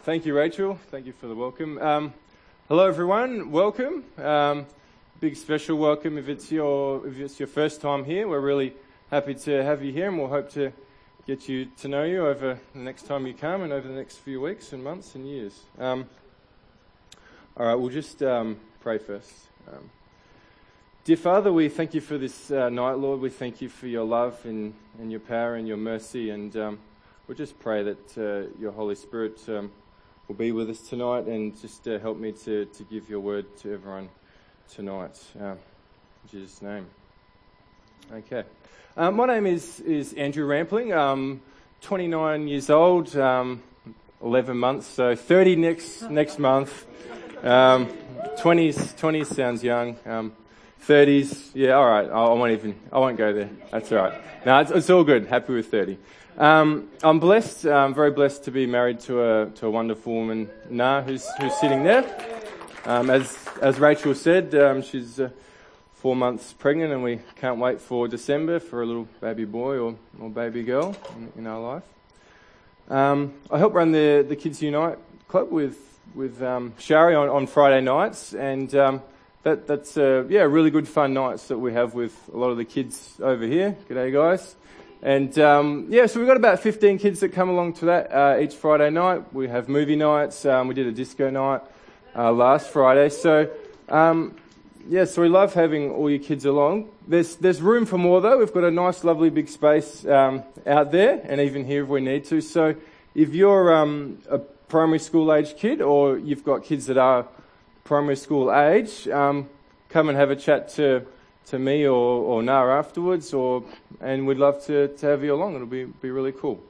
Thank you, Rachel. Thank you for the welcome. Hello, everyone. Welcome. Big special welcome if it's your first time here. We're really happy to have you here, and we'll hope to get you to know you over the next time you come and over the next few weeks and months and years. All right, we'll just pray first. Dear Father, we thank you for this night, Lord. We thank you for your love and your power and your mercy, and we'll just pray that your Holy Spirit will be with us tonight and just help me to give your word to everyone tonight. In Jesus' name. Okay. My name is Andrew Rampling. I'm 29 years old, 11 months, so 30 next month. 20s sounds young. 30s, yeah, all right. I won't go there. That's all right. No, it's all good. Happy with 30. I'm blessed. I'm very blessed to be married to a wonderful woman, Na, who's sitting there. As Rachel said, she's 4 months pregnant, and we can't wait for December for a little baby boy or baby girl in our life. I help run the Kids Unite Club with Shari on Friday nights, and that's really good fun nights that we have with a lot of the kids over here. G'day, guys. And so we've got about 15 kids that come along to that each Friday night. We have movie nights. We did a disco night last Friday. So so we love having all your kids along. There's room for more though. We've got a nice, lovely big space out there, and even here if we need to. So if you're a primary school age kid, or you've got kids that are primary school age, come and have a chat to me or Na afterwards, and we'd love to have you along. It'll be really cool.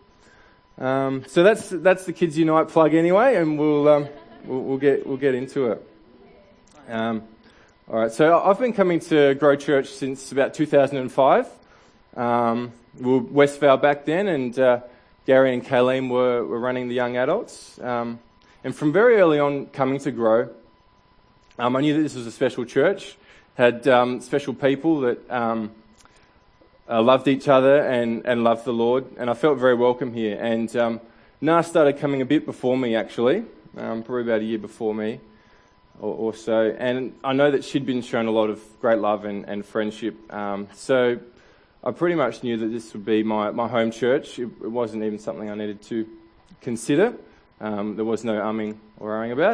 So that's the Kids Unite plug anyway, and we'll get into it. All right. So I've been coming to Grow Church since about 2005. We were Westvale back then, and Gary and Kayleen were running the young adults. And from very early on coming to Grow, I knew that this was a special church. Had special people that loved each other and loved the Lord, and I felt very welcome here. And Na started coming a bit before me, actually, probably about a year before me or so, and I know that she'd been shown a lot of great love and friendship, so I pretty much knew that this would be my home church. It wasn't even something I needed to consider. There was no umming or ahhing about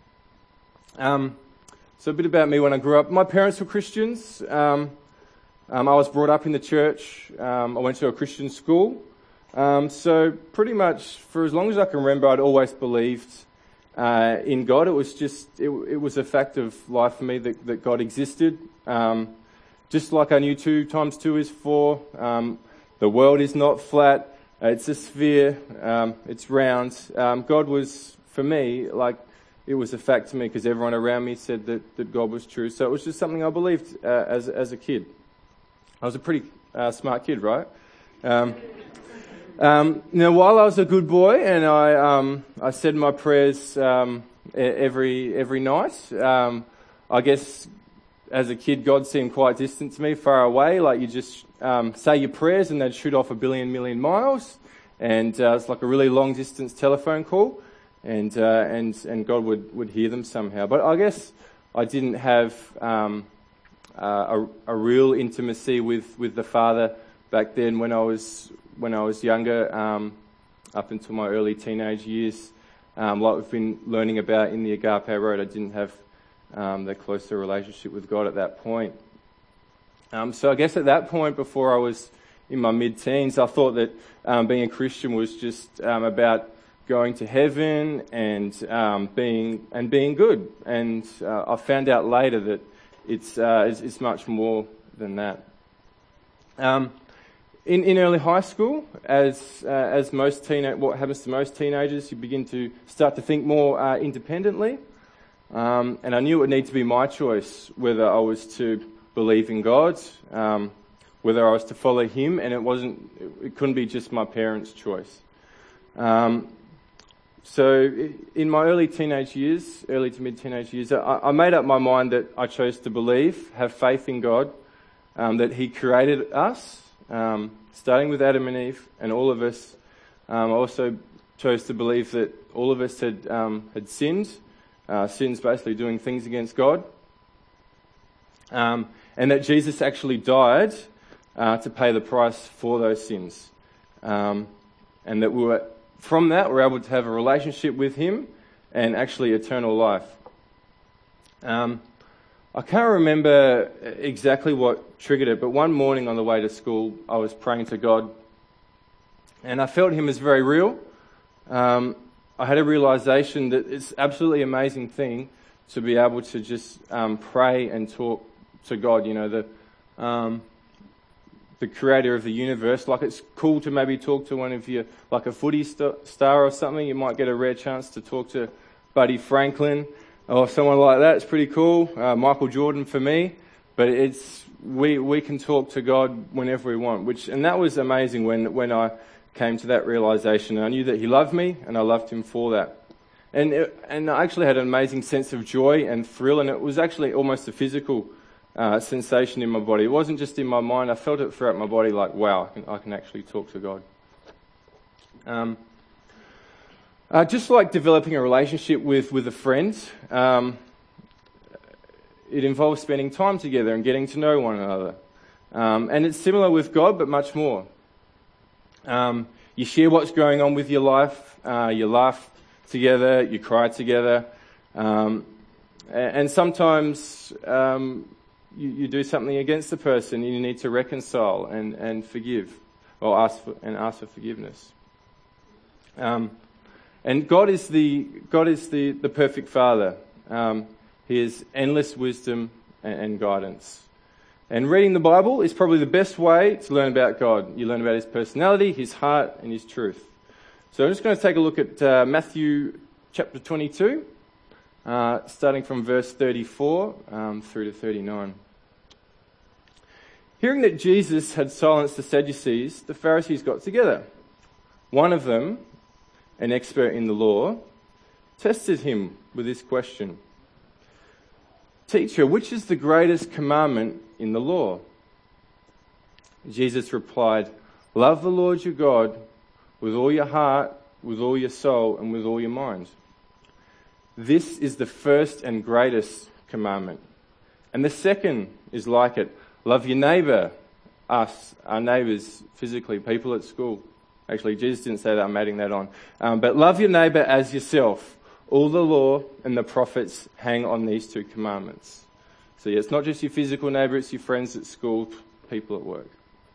it. So a bit about me when I grew up. My parents were Christians. I was brought up in the church. I went to a Christian school. So pretty much for as long as I can remember, I'd always believed in God. It was a fact of life for me that God existed. Just like I knew 2 times 2 is 4. The world is not flat. It's a sphere. It's round. God was, for me, like, it was a fact to me because everyone around me said that God was true. So it was just something I believed as a kid. I was a pretty smart kid, right? While I was a good boy and I said my prayers every night, I guess as a kid God seemed quite distant to me, far away. Like you just say your prayers and they'd shoot off a million miles, and it's like a really long distance telephone call. And God would hear them somehow. But I guess I didn't have a real intimacy with the Father back then when I was younger, up until my early teenage years. Like we've been learning about in the Agape Road, I didn't have that closer relationship with God at that point. So I guess at that point, before I was in my mid-teens, I thought that being a Christian was just about going to heaven and being good, and I found out later that it's much more than that. In early high school, as what happens to most teenagers, you begin to start to think more independently, and I knew it would need to be my choice whether I was to believe in God, whether I was to follow Him, and it couldn't be just my parents' choice. So in my early to mid-teenage years, I made up my mind that I chose to believe, have faith in God, that He created us, starting with Adam and Eve, and all of us. I also chose to believe that all of us had sinned. Sin's basically doing things against God. And that Jesus actually died to pay the price for those sins. And that from that, we're able to have a relationship with him and actually eternal life. I can't remember exactly what triggered it, but one morning on the way to school, I was praying to God, and I felt him as very real. I had a realization that it's absolutely amazing thing to be able to just pray and talk to God, the creator of the universe. Like, it's cool to maybe talk to one of your, like a footy star or something. You might get a rare chance to talk to Buddy Franklin or someone like that. It's pretty cool. Michael Jordan for me. But we can talk to God whenever we want, and that was amazing when I came to that realization. I knew that he loved me, and I loved him for that. And I actually had an amazing sense of joy and thrill, and it was actually almost a physical sensation in my body. It wasn't just in my mind. I felt it throughout my body, like, wow, I can actually talk to God. Just like developing a relationship with a friend, it involves spending time together and getting to know one another. And it's similar with God, but much more. You share what's going on with your life, you laugh together, you cry together, and sometimes you do something against the person and you need to reconcile and forgive, or ask for forgiveness. And God is the perfect Father. He has endless wisdom and guidance. And reading the Bible is probably the best way to learn about God. You learn about his personality, his heart, and his truth. So I'm just going to take a look at Matthew chapter 22, starting from verse 34 through to 39. Hearing that Jesus had silenced the Sadducees, the Pharisees got together. One of them, an expert in the law, tested him with this question. Teacher, which is the greatest commandment in the law? Jesus replied, love the Lord your God with all your heart, with all your soul, and with all your mind. This is the first and greatest commandment. And the second is like it. Love your neighbour, us, our neighbours physically, people at school. Actually, Jesus didn't say that, I'm adding that on. But love your neighbour as yourself. All the law and the prophets hang on these two commandments. So yeah, it's not just your physical neighbour, it's your friends at school, people at work.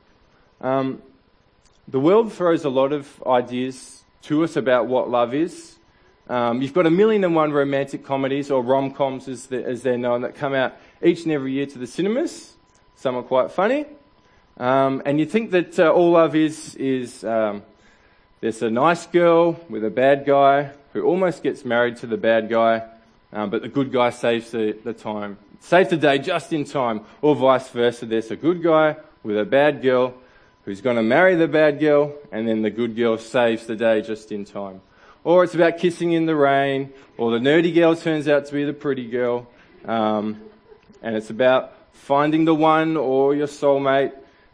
The world throws a lot of ideas to us about what love is. You've got 1,000,001 romantic comedies, or rom-coms as they're known, that come out each and every year to the cinemas. Some are quite funny. And you think that all love is there's a nice girl with a bad guy who almost gets married to the bad guy, but the good guy saves the day just in time, or vice versa. There's a good guy with a bad girl who's going to marry the bad girl, and then the good girl saves the day just in time. Or it's about kissing in the rain, or the nerdy girl turns out to be the pretty girl, and it's about finding the one or your soulmate.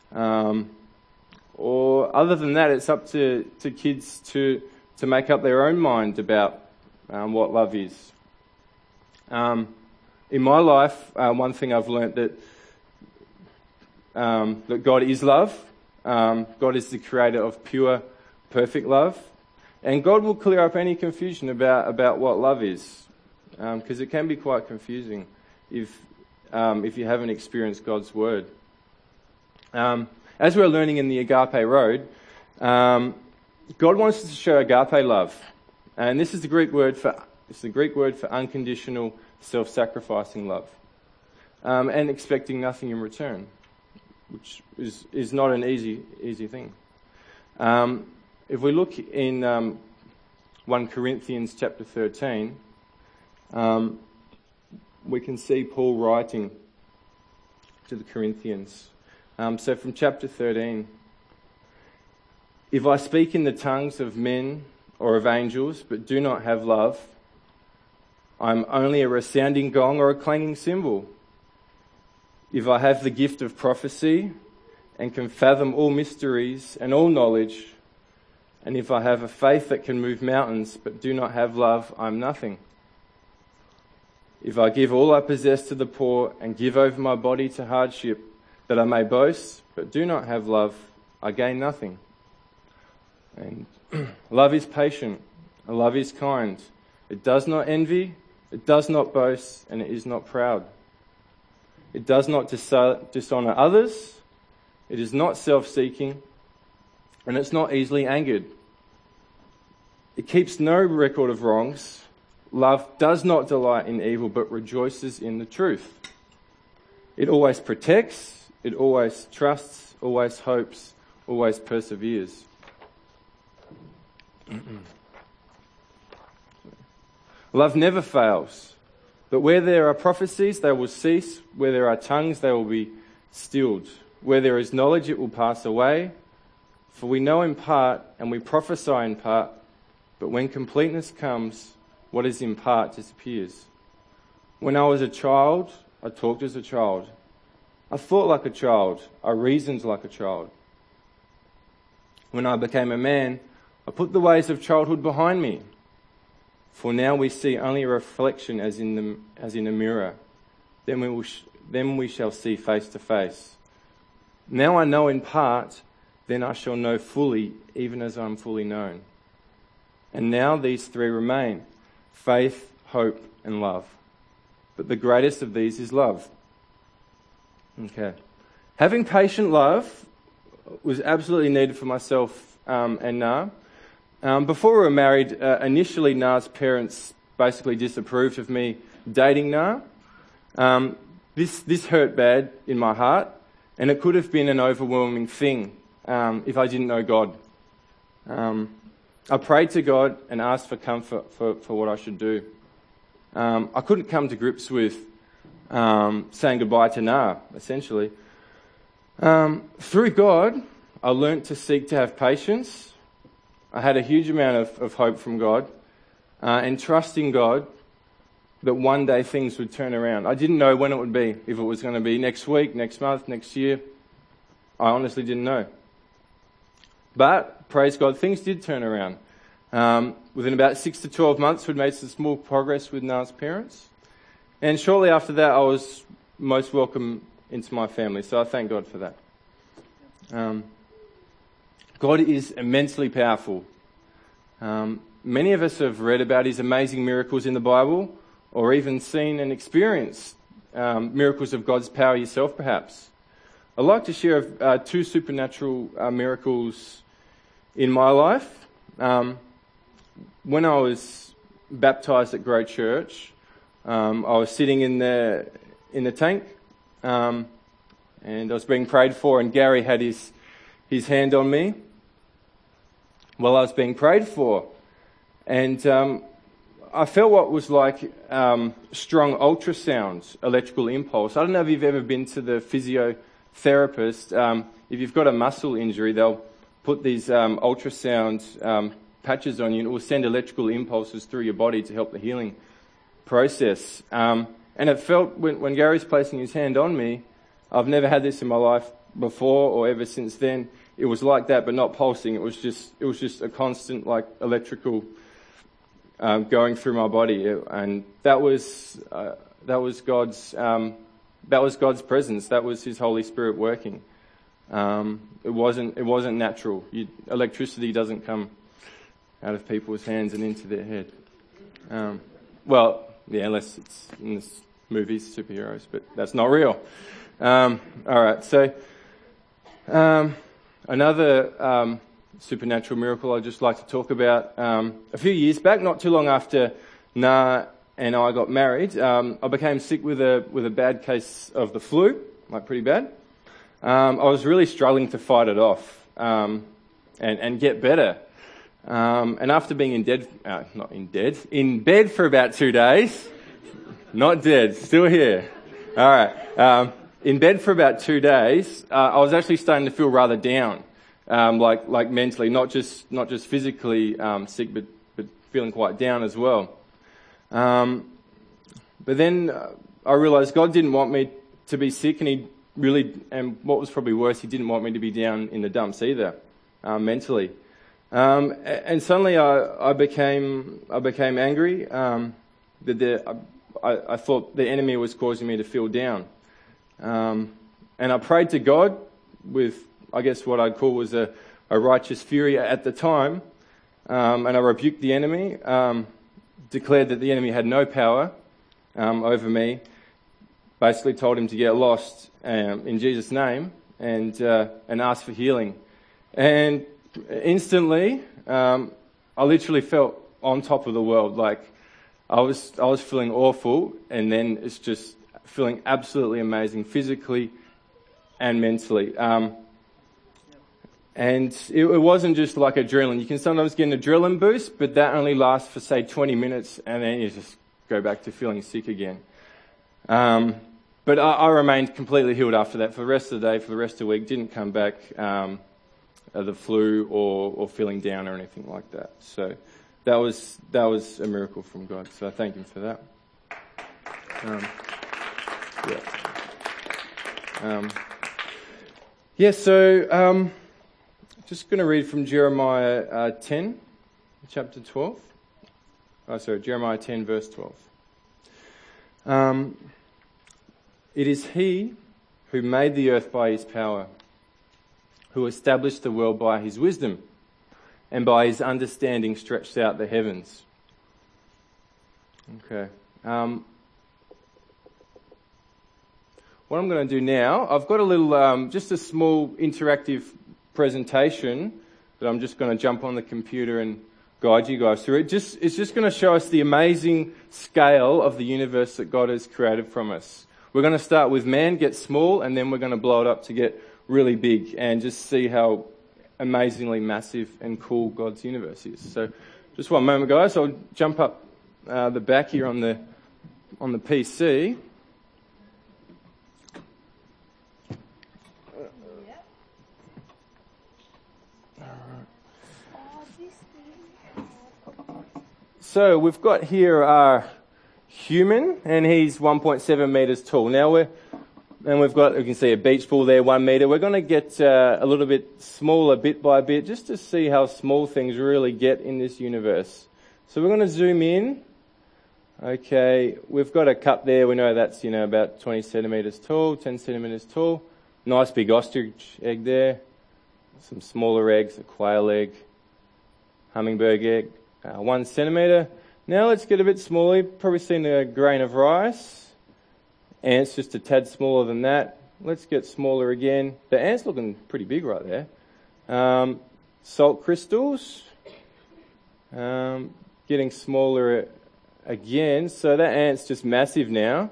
Or other than that, it's up to kids to make up their own mind about what love is. In my life, one thing I've learnt that God is love. God is the creator of pure, perfect love. And God will clear up any confusion about what love is. Because it can be quite confusing if you haven't experienced God's word. As we're learning in the Agape Road, God wants us to show agape love, and this is the Greek word for unconditional, self-sacrificing love, and expecting nothing in return, which is not an easy thing. If we look in 1 Corinthians chapter 13, we can see Paul writing to the Corinthians. So from chapter 13, if I speak in the tongues of men or of angels, but do not have love, I'm only a resounding gong or a clanging cymbal. If I have the gift of prophecy and can fathom all mysteries and all knowledge, And if I have a faith that can move mountains, but do not have love, I'm nothing. If I give all I possess to the poor and give over my body to hardship, that I may boast, but do not have love, I gain nothing. And love is patient, and love is kind. It does not envy, it does not boast, and it is not proud. It does not dishonor others, it is not self-seeking, and it's not easily angered. It keeps no record of wrongs. Love does not delight in evil, but rejoices in the truth. It always protects, it always trusts, always hopes, always perseveres. Love never fails, but where there are prophecies, they will cease. Where there are tongues, they will be stilled. Where there is knowledge, it will pass away. For we know in part, and we prophesy in part, but when completeness comes, what is in part disappears. When I was a child, I talked as a child. I thought like a child. I reasoned like a child. When I became a man, I put the ways of childhood behind me. For now we see only a reflection as in a mirror. Then we shall see face to face. Now I know in part, then I shall know fully, even as I am fully known. And now these three remain: faith, hope, and love. But the greatest of these is love. Okay. Having patient love was absolutely needed for myself and Na. Before we were married, initially Na's parents basically disapproved of me dating Na. This hurt bad in my heart, and it could have been an overwhelming thing if I didn't know God. I prayed to God and asked for comfort for what I should do. I couldn't come to grips with saying goodbye to Na, essentially. Through God, I learnt to seek to have patience. I had a huge amount of hope from God and trust in God that one day things would turn around. I didn't know when it would be, if it was going to be next week, next month, next year. I honestly didn't know. But, praise God, things did turn around. Within about 6 to 12 months, we'd made some small progress with Na's parents. And shortly after that, I was most welcome into my family. So I thank God for that. God is immensely powerful. Many of us have read about his amazing miracles in the Bible, or even seen and experienced miracles of God's power yourself, perhaps. I'd like to share two supernatural miracles in my life. When I was baptised at Grove Church, I was sitting in the tank, and I was being prayed for, and Gary had his hand on me while I was being prayed for. And I felt what was like strong ultrasound, electrical impulse. I don't know if you've ever been to the physiotherapist. If you've got a muscle injury, they'll put these ultrasound patches on you, and it will send electrical impulses through your body to help the healing process. And it felt, when Gary's placing his hand on me, I've never had this in my life before or ever since then. It was like that, but not pulsing. It was just a constant, like, electrical going through my body, and that was God's presence. That was His Holy Spirit working. It wasn't natural. Electricity doesn't come out of people's hands and into their head. Unless it's in the movies, superheroes, but that's not real. All right, so another supernatural miracle I'd just like to talk about. A few years back, not too long after Na and I got married, I became sick with a bad case of the flu, like pretty bad. I was really struggling to fight it off and get better. And after being in bed for about 2 days, not dead, still here. All right. In bed for about 2 days, I was actually starting to feel rather down, like mentally, not just physically sick, but feeling quite down as well. But then I realised God didn't want me to be sick, and what was probably worse, He didn't want me to be down in the dumps either, mentally. And suddenly I became angry. I thought the enemy was causing me to feel down. And I prayed to God with, I guess, what I'd call was a righteous fury at the time. And I rebuked the enemy, declared that the enemy had no power over me, basically told him to get lost in Jesus' name, and asked for healing. And instantly, I literally felt on top of the world. Like I was feeling awful, and then it's just feeling absolutely amazing, physically and mentally. And it wasn't just like adrenaline. You can sometimes get an adrenaline boost, but that only lasts for, say, 20 minutes, and then you just go back to feeling sick again. But I remained completely healed after that. For the rest of the day, for the rest of the week, didn't come back the flu or feeling down or anything like that. So that was a miracle from God. So I thank Him for that. So just going to read from Jeremiah 10, chapter 12. Jeremiah 10, verse 12. It is He who made the earth by His power, who established the world by His wisdom, and by His understanding stretched out the heavens. Okay. What I'm going to do now, I've got a little, just a small interactive presentation that I'm just going to jump on the computer and guide you guys through. It's just going to show us the amazing scale of the universe that God has created from us. We're going to start with man, get small, and then we're going to blow it up to get really big and just see how amazingly massive and cool God's universe is. So just one moment, guys. I'll jump up the back here on the PC. So we've got here our human, and he's 1.7 meters tall. Now you can see a beach ball there, 1 meter. We're going to get a little bit smaller bit by bit, just to see how small things really get in this universe. So we're going to zoom in. Okay, we've got a cup there. We know that's, about 20 centimeters tall, 10 centimeters tall. Nice big ostrich egg there. Some smaller eggs, a quail egg, hummingbird egg. 1 centimeter. Now let's get a bit smaller. You've probably seen a grain of rice. Ants just a tad smaller than that. Let's get smaller again. The ant's looking pretty big right there. Salt crystals. Getting smaller again. So that ant's just massive now.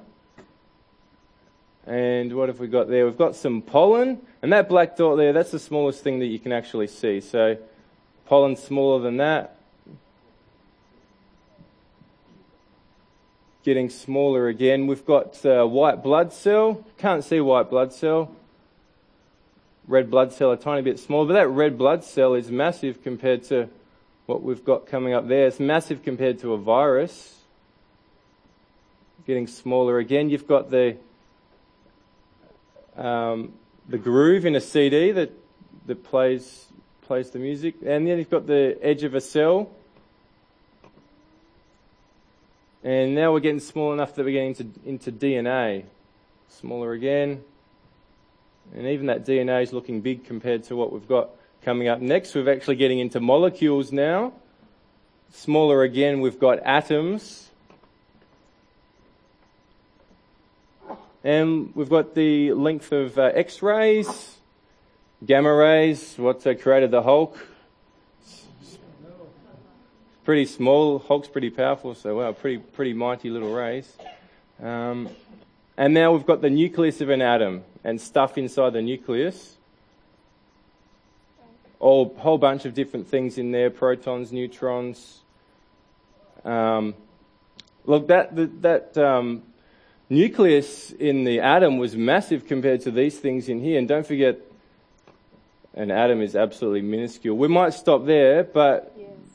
And what have we got there? We've got some pollen. And that black dot there, that's the smallest thing that you can actually see. So pollen's smaller than that. Getting smaller again. We've got white blood cell. Can't see white blood cell. Red blood cell a tiny bit smaller, but that red blood cell is massive compared to what we've got coming up there. It's massive compared to a virus. Getting smaller again. You've got the groove in a CD that plays the music, and then you've got the edge of a cell. And now we're getting small enough that we're getting into DNA. Smaller again. And even that DNA is looking big compared to what we've got coming up next. We're actually getting into molecules now. Smaller again, we've got atoms. And we've got the length of X-rays, gamma rays, what created the Hulk. Pretty small. Hulk's pretty powerful, so wow, pretty mighty little rays. And now we've got the nucleus of an atom and stuff inside the nucleus. A whole bunch of different things in there: protons, neutrons. Look, that nucleus in the atom was massive compared to these things in here. And don't forget, an atom is absolutely minuscule. We might stop there, but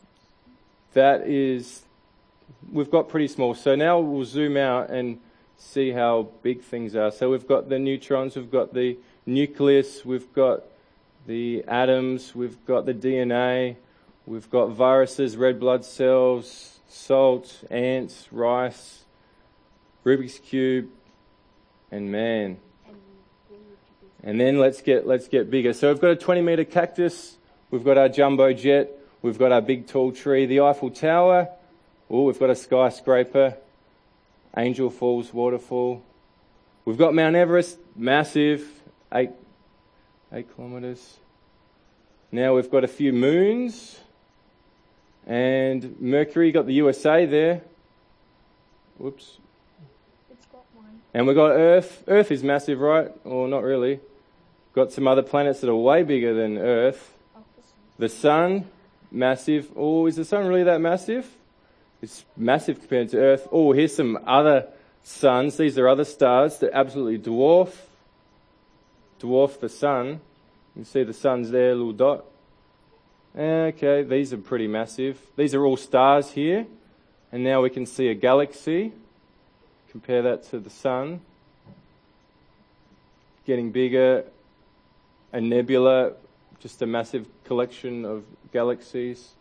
we've got pretty small. So now we'll zoom out and see how big things are. So we've got the neutrons, we've got the nucleus, we've got the atoms, we've got the DNA, We've got viruses, red blood cells, salt, ants, rice, Rubik's Cube, and man. And then let's get bigger. So we've got a 20-metre cactus. We've got our jumbo jet. We've got our big tall tree. The Eiffel Tower. Oh, we've got a skyscraper. Angel Falls waterfall. We've got Mount Everest, massive, 8 kilometres. Now we've got a few moons. And Mercury, got the USA there. Whoops. It's got one. And we've got Earth. Earth is massive, right? Or not really. Got some other planets that are way bigger than Earth. The Sun, massive. Oh, is the Sun really that massive? It's massive compared to Earth. Oh, here's some other suns. These are other stars that absolutely dwarf the Sun. You can see the Sun's there, little dot. Okay, these are pretty massive. These are all stars here. And now we can see a galaxy. Compare that to the Sun. Getting bigger. A nebula, just a massive collection of galaxies.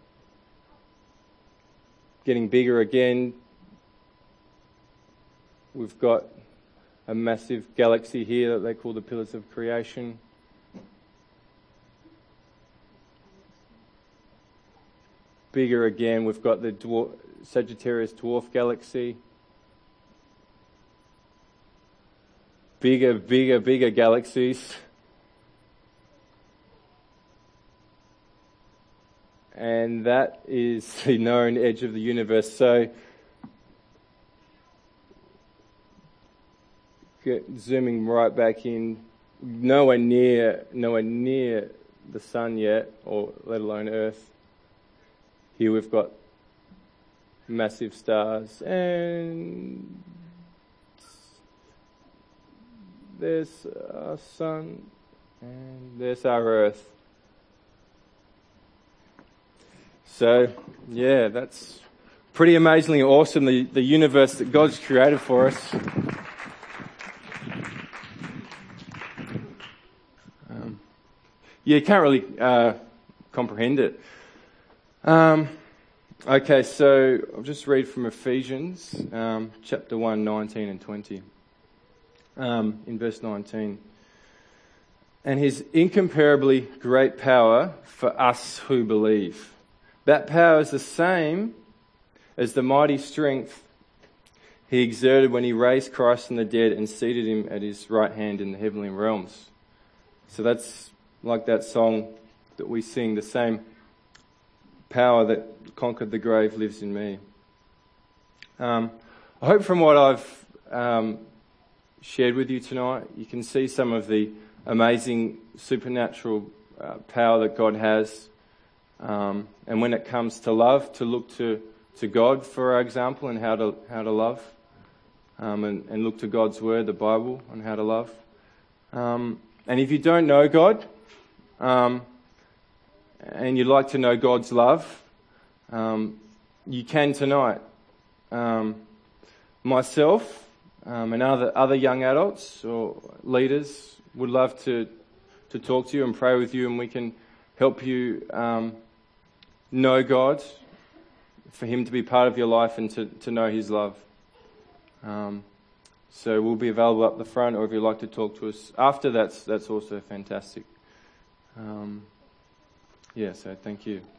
Getting bigger again. We've got a massive galaxy here that they call the Pillars of Creation. Bigger again, we've got the Sagittarius Dwarf Galaxy. Bigger galaxies. And that is the known edge of the universe. So, zooming right back in, nowhere near the Sun yet, or let alone Earth. Here we've got massive stars, and there's our Sun, and there's our Earth. So, yeah, that's pretty amazingly awesome, the universe that God's created for us. You can't really comprehend it. Okay, so I'll just read from Ephesians, chapter 1, 19 and 20. In verse 19. And his incomparably great power for us who believe. That power is the same as the mighty strength he exerted when he raised Christ from the dead and seated him at his right hand in the heavenly realms. So that's like that song that we sing, the same power that conquered the grave lives in me. I hope from what I've shared with you tonight, you can see some of the amazing supernatural power that God has. And when it comes to love, to look to God for our example and how to love, and look to God's word, the Bible, on how to love. And if you don't know God, and you'd like to know God's love, you can tonight. Myself and other young adults or leaders would love to talk to you and pray with you, and we can help you know God, for him to be part of your life and to know his love. So we'll be available up the front, or if you'd like to talk to us after, that's also fantastic. So thank you.